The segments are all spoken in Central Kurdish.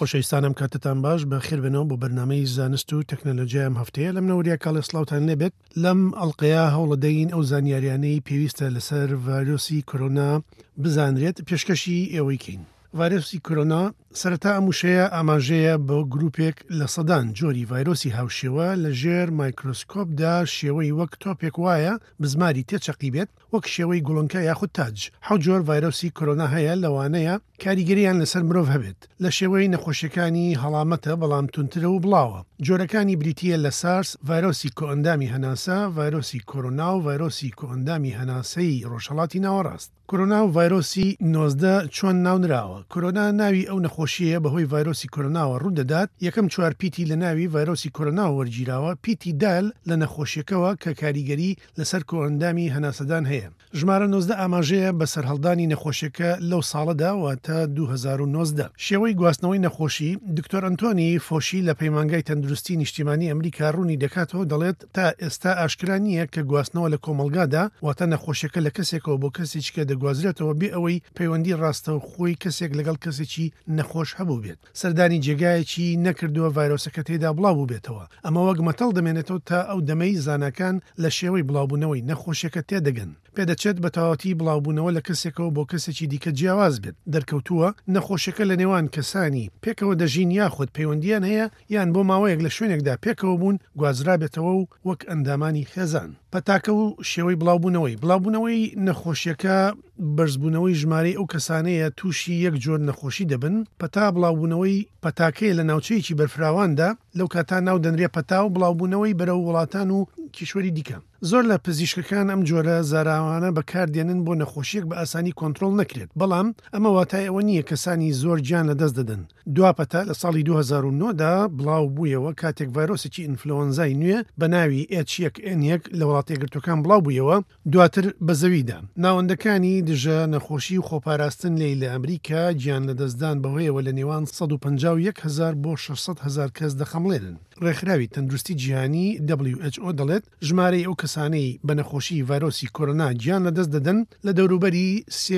خۆشەویستانم کاتتان باش بە خێربێنەوە بۆ بەرنامەی زانست و تەکنەلۆژیا ئەم هەفتەیە لەم نەوەریە کاڵە سڵاوتان لێبێت لەم ئەڵقەیە هەوڵەدەین ئەو زانیاریانەی پێویستە لەسەر ڤایرۆسی کۆرۆنا بزانرێت پێشکەشی ئێوەی کەین. ڤایرۆسی کۆرۆنا سەرەتا ئەم وشەیە ئاماژەیە بۆ گروپێک لە سەدان جۆری ڤایرۆسی هاوشێوە لە ژێر مایکرۆسکۆپدا شێوەی وەک تۆپێک وایە بزماری تێچەقی بێت وەک شێوەی گوڵنکە یاخود تاج. حەوت جۆر ڤایرۆسی کۆرۆنا هەیە لەوانەیە کاریگەریان لەسەر مرۆڤ هەبێت لە شێوەی نەخۆشیەکانی هەڵامەتە بەڵام تونترە و بڵاوە. جۆرەکانی بریتیە لە سارس، ڤایرۆسی کۆئەندامی هەناسە، ڤایرۆسی کۆرۆنا و ڤایرۆسی کۆئەندامی هەناسەی ڕۆژهەڵاتی ناوەڕاست. کۆرۆنا و ڤایرۆسی 19 چۆن ناونراوە. کۆرۆنا ناوی ئەو نەخۆشیە بەهۆی ڤایرۆسی کۆرۆناوە ڕوودەدات. یەکەم 4 پیتی لە ناوی ڤایرۆسی کۆرۆناوە وەرگیراوە. پیتی دال لە نەخۆشیەکەوە کە کاریگەری لەسەر کۆئەندامی هەناسەدان هەیە. ژمارە 19 ئاماژەیە بەسەر هەڵدانی نەخۆشیەکە لەو ساڵەدا واتە 2019. شێوەی گواستنەوەی نەخۆشی دکتۆر ئەنتۆنی فۆشی لە پەیمانگای تەندروستی نیشتیمانی ئەمریکا ڕوونی دەکاتەوە دەڵێت تا ئێستا ئاشکرا نییە کە گواستنەوە لە کۆمەلگادا واتە نەخۆشیەکە لە کەسێکەوە بۆ کەسێکی کە دەگوازرێتەوە بێ ئەوەی پەیوەندی ڕاستە و خۆی کەسێک لەگەڵ کەسێکی نەخۆش هەبوو بێت. سەردانی جێگایەکی نەکردووە ڤایرۆسەکە تێدا بڵاو بوو بێتەوە. ئەمە وەک مەتەڵ دەمێنێتەوە تا ئەو دەمەی زانکان لە شێوەی بڵاوبوونەوەی نەخۆشیەکە تێدەگەن. پێدەچێت بە تەواوەتی بڵاوبوونەوە لە کەسێکەوە بۆ کەسێکی دیکە جیاواز بێت. دەرکەوتووە نەخۆشیەکە لە نێوان کەسانی پێکەوە دەژین یاخود پەیوەندیان هەیە یان بۆ ماوەیەک لە شوێنێکدا پێکەوە بوون گوازرابێتەوە و وەک ئەندامانی خێزان. پەتاکە و شێوەی بڵاوبوونەوەی نەخۆشیەکە بەرزبوونەوەی ژمارەی ئەو کەسانەیە تووشی یەک جۆر نەخۆشی دەبن. پەتا بڵاوبوونەوەی پەتاکەیە لە ناوچەیەکی بەرفراواندا لەو کاتا ناو دەنرێ پەتا و بڵاوبوونەوەی بەرەو وڵاتان و کیشوەری دیکە. زۆر لە پزیشکەکان ئەم جۆرە زاراوانە بەکاردێنن بۆ نەخۆشیەک بە ئاسانی کۆنتترۆل نەکرێت. بەڵام ئەمە واتای ئەوە نییە کەسانی زۆر گیان لە دەست دەدەن. دواپەتا لە ساڵی 2009دا بڵاو بوویەوە کاتێک ڤایرۆسێکی ئینفلۆنزای نوێ بە ناوی H1N1 لە وڵاتی یەکگرتوەکان بڵاو بوویەوە دواتر بە زەویدا. ناوەندەکانی دژە نەخۆشی و خۆپاراستن لێی لە ئەمریکا گیان لە دەستدان بەهۆیەوە لە نێوان 151,000 بۆ 600,000 کەس دەخەمڵێنن. ڕێکخراوی تەندروستی جیهانی WHO دەڵێت ژمارەی ئەو کەسانەی بە نەخۆشی ڤایرۆسی کۆرۆنا گیان لە دەست دەدەن لە دەوروبەری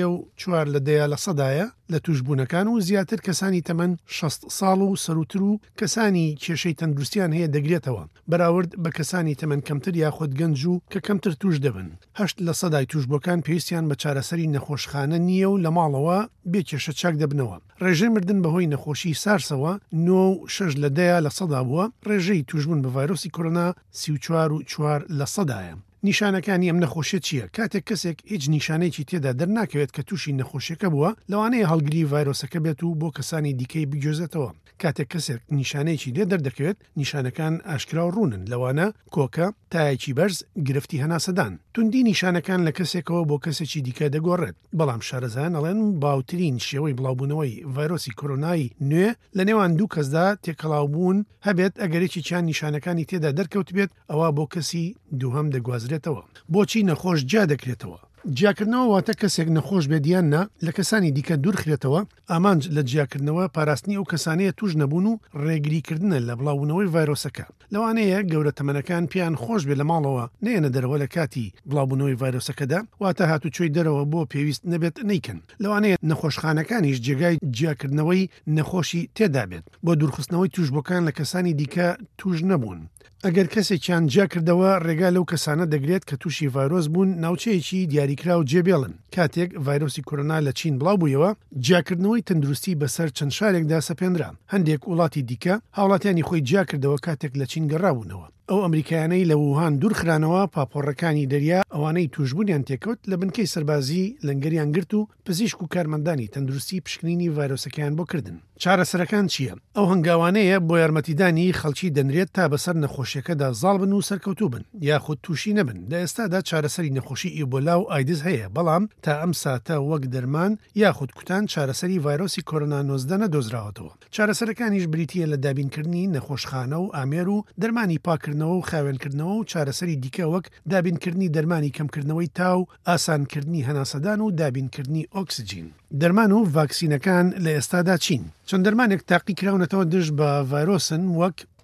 3.4% لە توشبوونەکان و زیاتر کەسانی تەمەن 60 ساڵ و سەروتر و کەسانی کێشەی تەندروستیان هەیە دەگرێتەوە بەراورد بە کەسانی تەمەن کەمتر یاخود گەنج و کە کەمتر توش دەبن. 8% توشبۆکان پێویستیان بە چارەسەری نەخۆشخانە نییە و لە ماڵەوە بێکێشە چاک دەبنەوە. ڕێژەی مردن بەهۆی نەخۆشی سارسەوە 9.6% بووە. ڕێژەی توشبوون بە ڤایرۆسی کۆرۆنا 34.4%. نیشانەکانی ئەم نەخۆشیە چییە؟ کاتێک کەسێک هیچ نیشانەیەکی تێدا دەرناکەوێت کە تووشی نەخۆشیەکە بووە لەوانەیە هەڵگری ڤایرۆسەکە بێت و بۆ کەسانی دیکەی بگوێزێتەوە. کاتێک کەسێک نیشانەیەکی لێ دەردەکەوێت نیشانەکان ئاشکرا و ڕوونن لەوانە کۆکە تایەکی بەرز گرفتی هەناسەدان. توندی نیشانەکان لە کەسێکەوە بۆ کەسێکی دیکە دەگۆڕێت. بەڵام شارەزایان ئەڵێن باوترین شێوەی بڵاوبوونەوەی ڤایرۆسی کۆرۆنای نوێ لە نێوان دوو کەسدا تێکەڵاوبوون هەبێت ئەگەرێکی چیان نیشانەکانی تێدا دەرکەوت بێت ئەوە بۆ کەسی دووهەم دەگوازرێتەوە. بۆچی نەخۆش جا دەکرێتەوە؟ جیاکردنەوە واتە کەسێک نەخۆش بێدیاننا لە کەسانی دیکە دوورخرێتەوە. ئامانج لە جیاکردنەوە پاراستنی ئەو کەسانەیە توش نەبوون و ڕێگریکردنە لە بڵاوبوونەوەی ڤایرۆسەکە. لەوانەیە گەورە تەمەنەکان پیان خۆش بێ لە ماڵەوە نێنە دەرەوە لە کاتی بڵاوبوونەوەی ڤایرۆسەکەدا واتە هاتوچۆی دەرەوە بۆ پێویست نەبێت نیکن. لەوانەیە نەخۆشخانەکانیش جێگای جیاکردنەوەی نەخۆشی تێدا بێت بۆ دوورخستنەوەی توشبۆکان لە کەسانی دیکە توش نەبوون. ئەگەر کەسێکیان جا کردەوە ڕێگا لەو کەسانە دەگرێت کە تووشی ڤایرۆس بوون ناوچەیەکی دیاریکرا و جێبێڵن. کاتێک ڤایرۆسی کۆرۆنا لە چین بڵاو بوویەوە جاکردنەوەی تەندروستی بەسەر چەند شارێکدا سەپێنرا. هەندێک وڵاتی دیکە هاوڵاتیانی خۆی جا کردەوە کاتێک لە چین گەڕابوونەوە. ئەو ئەمریکایانەی لە ووهان دوورخرانەوە پاپۆڕەکانی دەریا ئەوانەی توشبوونیان تێکەوت لە بنکەی سەربازی لەنگەریان گرت و پزیشک و کارمەندانی تەندروستی پشکنینی ڤایرۆسەکەیان بۆ کردن. چارەسەرەکان چییە؟ ئەو هەنگاوانەیە بۆ یارمەتیدانی خەڵکی دەنرێت تا بەسەر نەخۆشیەکەدا زاڵ بن و سەرکەوتوو بن یاخود تووشی نەبن. لە ئێستادا چارەسەری نەخۆشی ئیبۆلا و ئایدز هەیە بەڵام تا ئەم ساتە وەک دەرمان یاخود کوتان چارەسەری ڤایرۆسی کۆرۆنا 19 نەدۆزراوەتەوە. چارەسەرەکانیش بریتیە لە دابینکردنی نەخۆشخانە و ئامێر و دەرمانی پاکردنەوە و خاوێنکردنەوە و چارەسەری دیکە وەک دابینکردنی دەرمانی کەمکردنەوەی تاو، ئاسانکردنی هەناسەدان و دابینکردنی ئۆکسجین. دەرمان و ڤاکسینەکان لە ئێستادا چین. چەند دەرمانێک تاقی کراونەتەوە دژ بە ڤایرۆسن وەک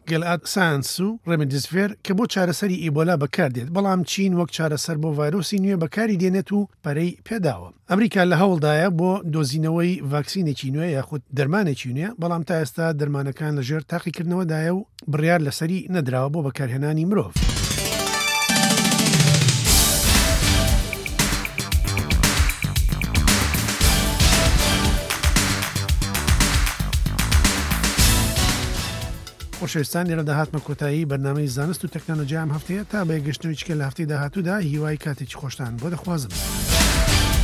گەلعاد ساینس و ڕێمدیزڤێر کە بۆ چارەسەری ئیبۆلا بەکاردێت بەڵام چین وەک چارەسەر بۆ ڤایرۆسی نوێ بەکاری دێنێت و پەرەی پێداوە. ئەمریکا لە هەوڵدایە بۆ دۆزینەوەی ڤاکسینێکی نوێ یاخود دەرمانێکی نوێ بەڵام تا ئێستا دەرمانەکان لەژێر تاقیکردنەوەدایە و بڕیار لەسەری نەدراوە بۆ بەکارهێنانی مرۆڤ. خۆشەویستان لێرە داهاتمە کۆتایی بەرنامەی زانست و تەکنۆلۆژیام هەفتەیە تا بەیەگەشتنەوەی چکە لە هەفتەی داهاتوودا هیوای کاتێکی خۆشتان بۆ دەخوازم.